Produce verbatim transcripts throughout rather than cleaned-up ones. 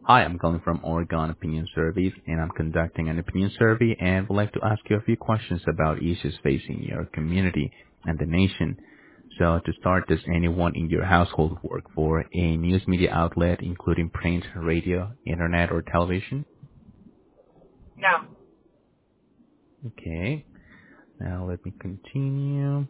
Hi, I'm calling from Oregon Opinion Surveys, and I'm conducting an opinion survey and would like to ask you a few questions about issues facing your community and the nation. So to start, does anyone in your household work for a news media outlet, including print, radio, internet, or television? No. Okay, now let me continue.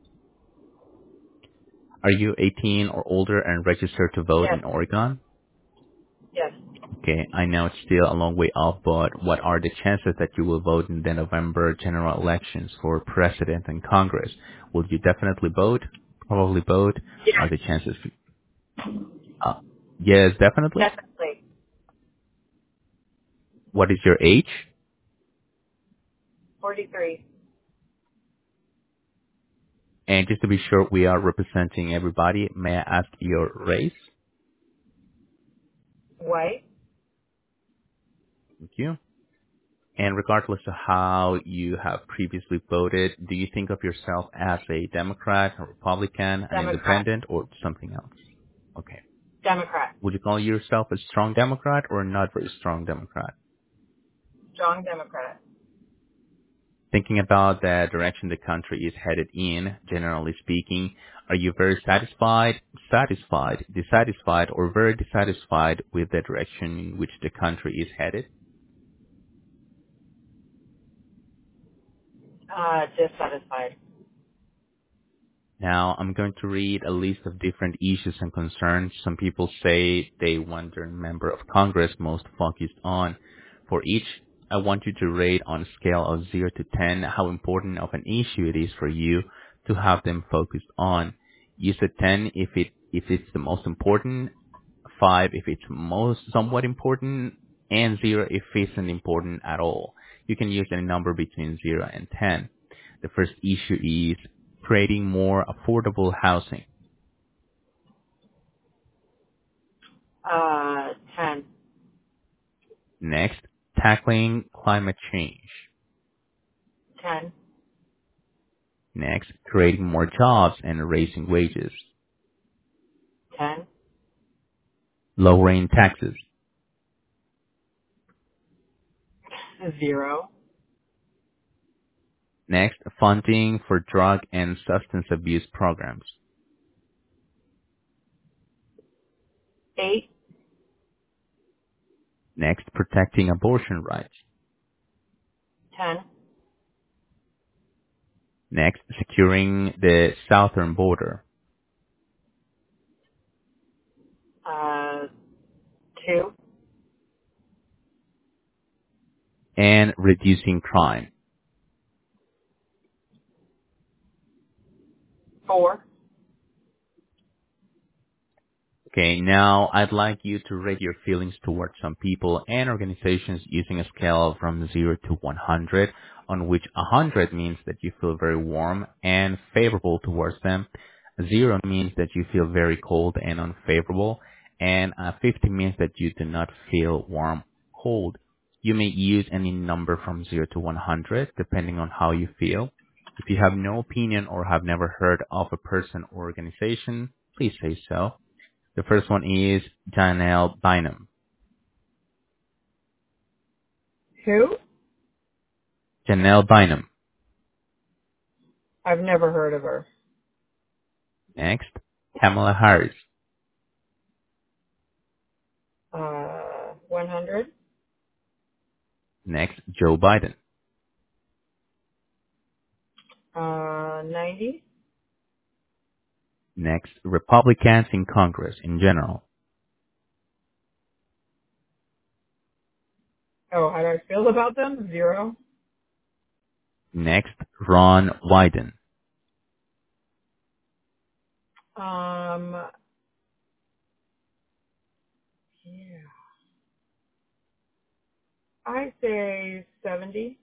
Are you eighteen or older and registered to vote Yes. in Oregon? Yes. Okay, I know it's still a long way off, but what are the chances that you will vote in the November general elections for president and Congress? Will you definitely vote? Probably vote? Yes. Are the chances? Uh, yes, definitely. Definitely. What is your age? forty-three. And just to be sure we are representing everybody, may I ask your race? White. Thank you. And regardless of how you have previously voted, do you think of yourself as a Democrat, a Republican, an Democrat. independent, or something else? Okay. Democrat. Would you call yourself a strong Democrat or not very strong Democrat? Strong Democrat. Thinking about the direction the country is headed in, generally speaking, are you very satisfied, satisfied, dissatisfied, or very dissatisfied with the direction in which the country is headed? Uh, dissatisfied. Now, I'm going to read a list of different issues and concerns some people say they want their member of Congress most focused on. For each, I want you to rate on a scale of zero to ten how important of an issue it is for you to have them focused on. Use a ten if it if it's the most important, five if it's most somewhat important, and zero if it isn't important at all. You can use any number between zero and ten. The first issue is creating more affordable housing. Uh, ten. Next, tackling climate change. ten. Next, creating more jobs and raising wages. ten. Lowering taxes. Zero. Next, funding for drug and substance abuse programs. eight. Next, protecting abortion rights. ten. Next, securing the southern border. Uh, two. And reducing crime. four. Okay, now I'd like you to rate your feelings towards some people and organizations using a scale from zero to one hundred, on which one hundred means that you feel very warm and favorable towards them, zero means that you feel very cold and unfavorable, and uh, fifty means that you do not feel warm, cold. You may use any number from zero to one hundred, depending on how you feel. If you have no opinion or have never heard of a person or organization, please say so. The first one is Janelle Bynum. Who? Janelle Bynum. I've never heard of her. Next, Kamala Harris. Uh, one hundred. Next, Joe Biden. Uh, ninety. Next, Republicans in Congress in general. Oh, how do I feel about them? Zero. Next, Ron Wyden. Um, yeah. I say seventy.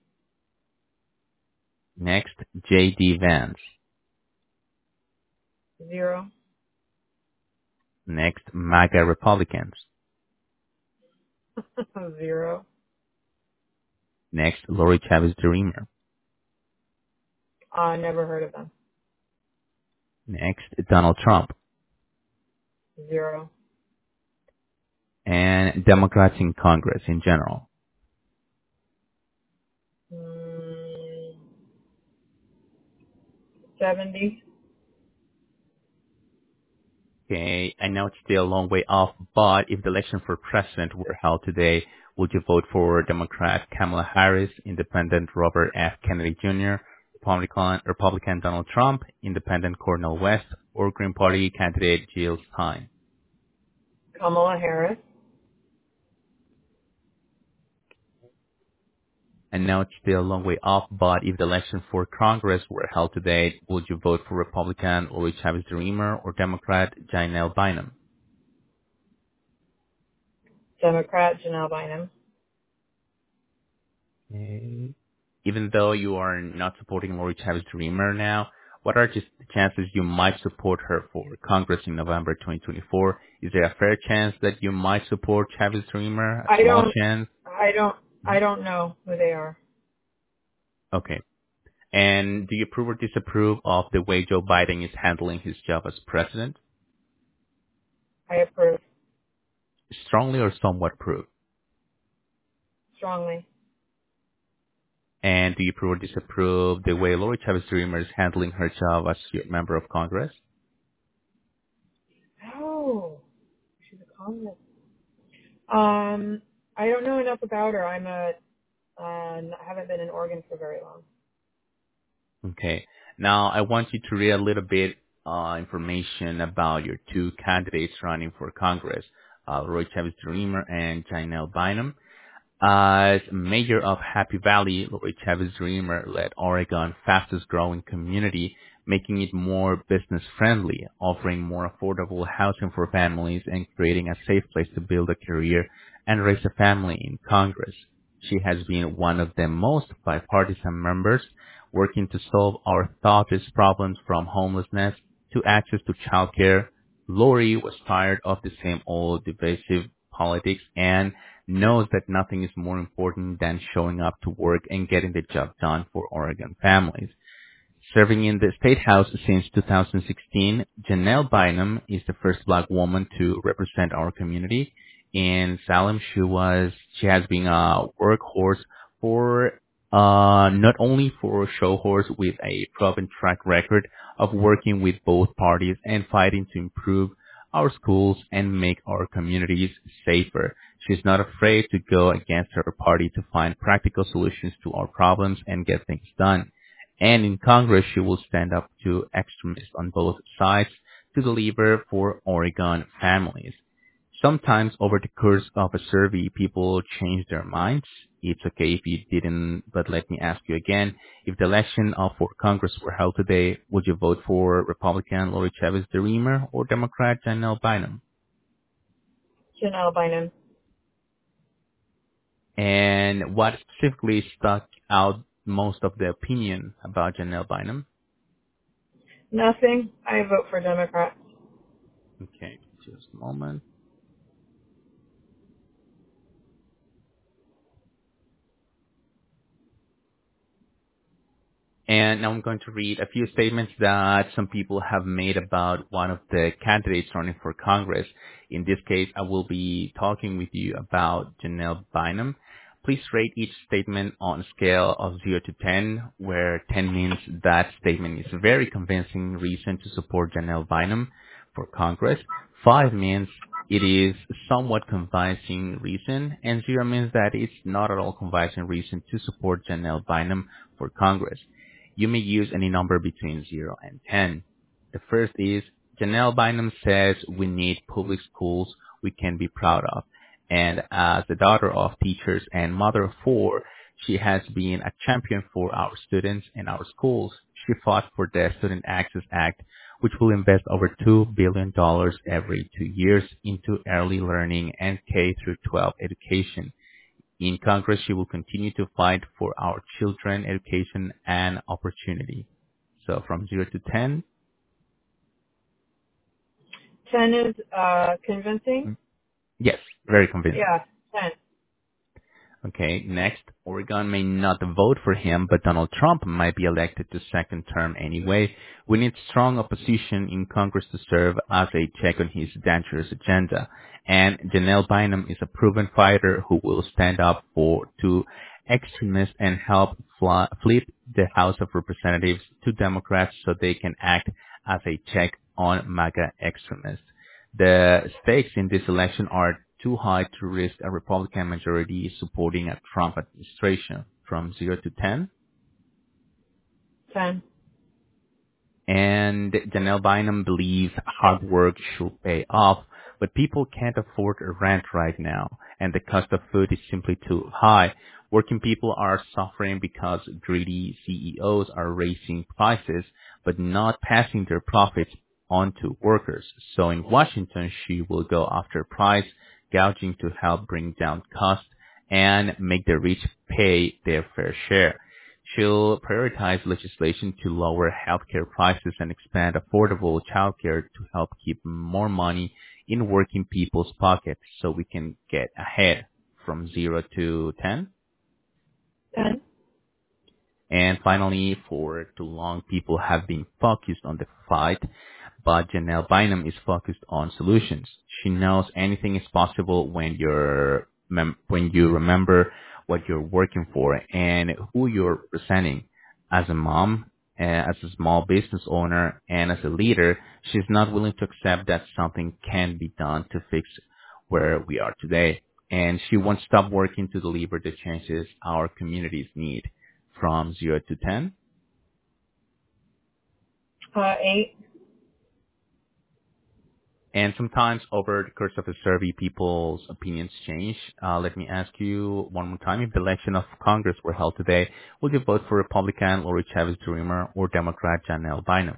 Next, J D Vance. Zero. Next, MAGA Republicans. Zero. Next, Lori Chavez Dreamer. Uh, never heard of them. Next, Donald Trump. Zero. And and Democrats in Congress in general. Mm, seventy. Okay, I know it's still a long way off, but if the election for president were held today, would you vote for Democrat Kamala Harris, Independent Robert F. Kennedy Junior, Republican, Republican Donald Trump, Independent Cornel West, or Green Party candidate Jill Stein? Kamala Harris. And now it's still a long way off, but if the election for Congress were held today, would you vote for Republican Lori Chavez Dreamer or Democrat Janelle Bynum? Democrat Janelle Bynum. Okay. Even though you are not supporting Lori Chavez Dreamer now, what are just the chances you might support her for Congress in November twenty twenty-four? Is there a fair chance that you might support Chavez Dreamer? A I small don't. chance? I don't. Mhm. I don't know who they are. Okay. And do you approve or disapprove of the way Joe Biden is handling his job as president? I approve Strongly or somewhat approve? strongly. And do you approve or disapprove the way Lori Chavez Dreamer is handling her job as your member of Congress? Oh, she's a Congress. Um, I don't know enough about her. I'm a. Uh, I haven't been in Oregon for very long. Okay. Now I want you to read a little bit uh, information about your two candidates running for Congress, uh, Roy Chavez Dreamer and Janelle Bynum. As mayor of Happy Valley, Lori Chavez Dreamer led Oregon's fastest growing community, making it more business friendly, offering more affordable housing for families, and creating a safe place to build a career and raise a family in Congress. She has been one of the most bipartisan members, working to solve our toughest problems from homelessness to access to childcare. Lori was tired of the same old divisive politics and knows that nothing is more important than showing up to work and getting the job done for Oregon families. Serving in the State House since two thousand sixteen, Janelle Bynum is the first black woman to represent our community. In Salem, she was she has been a workhorse for uh not only for show horse with a proven track record of working with both parties and fighting to improve our schools and make our communities safer. She's not afraid to go against her party to find practical solutions to our problems and get things done. And in Congress, she will stand up to extremists on both sides to deliver for Oregon families. Sometimes over the course of a survey, people change their minds. It's okay if you didn't, but let me ask you again. If the election of for Congress were held today, would you vote for Republican Lori Chavez Dreamer or Democrat Janelle Bynum? Janelle Bynum. And what specifically stuck out most of the opinion about Janelle Bynum? Nothing. I vote for Democrat. Okay, just a moment. And now I'm going to read a few statements that some people have made about one of the candidates running for Congress. In this case, I will be talking with you about Janelle Bynum. Please rate each statement on a scale of zero to ten, where ten means that statement is a very convincing reason to support Janelle Bynum for Congress. five means it is somewhat convincing reason, and zero means that it's not at all convincing reason to support Janelle Bynum for Congress. You may use any number between zero and ten. The first is Janelle Bynum says we need public schools we can be proud of. And as the daughter of teachers and mother of four, she has been a champion for our students and our schools. She fought for the Student Access Act, which will invest over two billion dollars every two years into early learning and K through twelve education. In Congress, she will continue to fight for our children, education, and opportunity. So from zero to ten, ten is uh, convincing. yes, very convincing. Yeah, ten. Okay, next, Oregon may not vote for him, but Donald Trump might be elected to second term anyway. We need strong opposition in Congress to serve as a check on his dangerous agenda. And Janelle Bynum is a proven fighter who will stand up for to extremists and help fla- flip the House of Representatives to Democrats so they can act as a check on MAGA extremists. The stakes in this election are too high to risk a Republican majority supporting a Trump administration. From zero to ten. ten. And Janelle Bynum believes hard work should pay off, but people can't afford a rent right now, and the cost of food is simply too high. Working people are suffering because greedy C E Os are raising prices, but not passing their profits on to workers. So in Washington, she will go after price gouging to help bring down costs and make the rich pay their fair share. She'll prioritize legislation to lower healthcare prices and expand affordable childcare to help keep more money in working people's pockets so we can get ahead. From zero to ten. ten. And finally, for too long, people have been focused on the fight, but Janelle Bynum is focused on solutions. She knows anything is possible when you're mem- when you remember what you're working for and who you're representing. As a mom, uh, as a small business owner, and as a leader, she's not willing to accept that something can be done to fix where we are today. And she won't stop working to deliver the changes our communities need. From zero to ten. Uh, eight. And sometimes over the course of the survey, people's opinions change. Uh, let me ask you one more time. If the election of Congress were held today, would you vote for Republican Lori Chavez Dreamer or Democrat Janelle Bynum?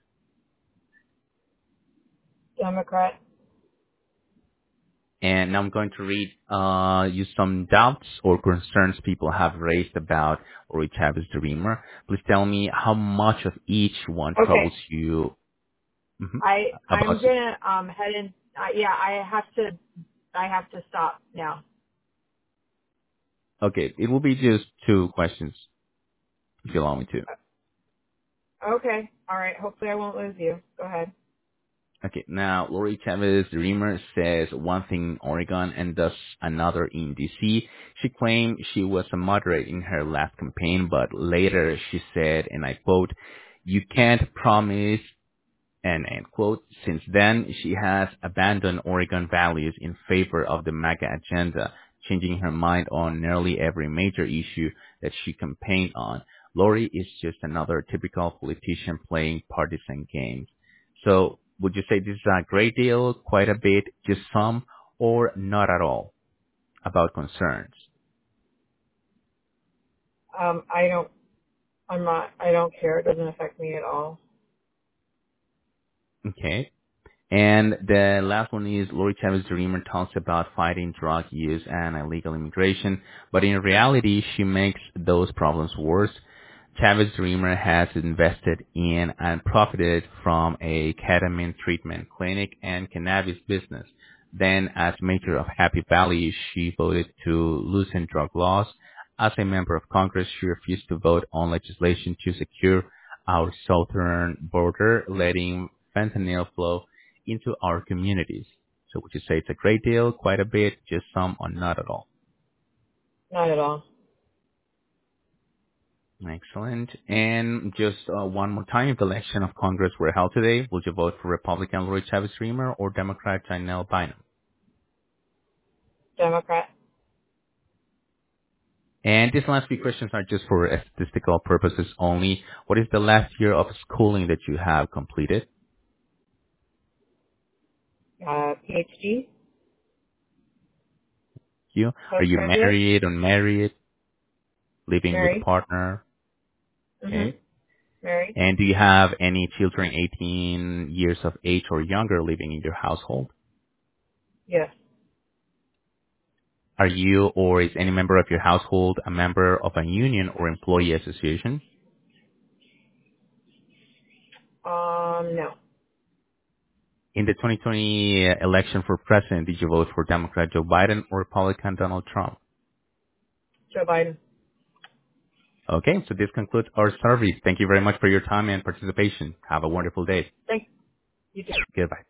Democrat. And now I'm going to read uh, you some doubts or concerns people have raised about Lori Chavez Dreamer. Please tell me how much of each one troubles Okay. you. Mhm. I About I'm gonna um head in. Uh, yeah, I have to. I have to stop now. Okay, it will be just two questions if you allow me to. Okay. All right. Hopefully, I won't lose you. Go ahead. Okay, now Lori Chavez Dreamer says one thing in Oregon and does another in D C. She claimed she was a moderate in her last campaign, but later she said, and I quote, "You can't promise," and end quote. Since then, she has abandoned Oregon values in favor of the MAGA agenda, changing her mind on nearly every major issue that she campaigned on. Lori is just another typical politician playing partisan games. So, would you say this is a great deal, quite a bit, just some, or not at all about concerns? Um, I don't. I'm not. I don't care. It doesn't affect me at all. Okay. And the last one is Lori Chavez Dreamer talks about fighting drug use and illegal immigration, but in reality, she makes those problems worse. Chavez Dreamer has invested in and profited from a ketamine treatment clinic and cannabis business. Then, as mayor of Happy Valley, she voted to loosen drug laws. As a member of Congress, she refused to vote on legislation to secure our southern border, letting fentanyl flow into our communities. So would you say it's a great deal, quite a bit, just some, or not at all? Not at all. Excellent. And just uh, one more time, if the election of Congress were held today, would you vote for Republican Lori Chavez Dreamer or Democrat Janelle Bynum? Democrat. And these last few questions are just for statistical purposes only. What is the last year of schooling that you have completed? Uh, PhD. You Are you Postgraduate. married, unmarried, living with a Married. partner? Mhm. Okay. Married. And do you have any children eighteen years of age or younger living in your household? Yes. Are you or is any member of your household a member of a union or employee association? Um, no. In the twenty twenty election for president, did you vote for Democrat Joe Biden or Republican Donald Trump? Joe Biden. Okay, so this concludes our survey. Thank you very much for your time and participation. Have a wonderful day. Thanks. You too. Goodbye.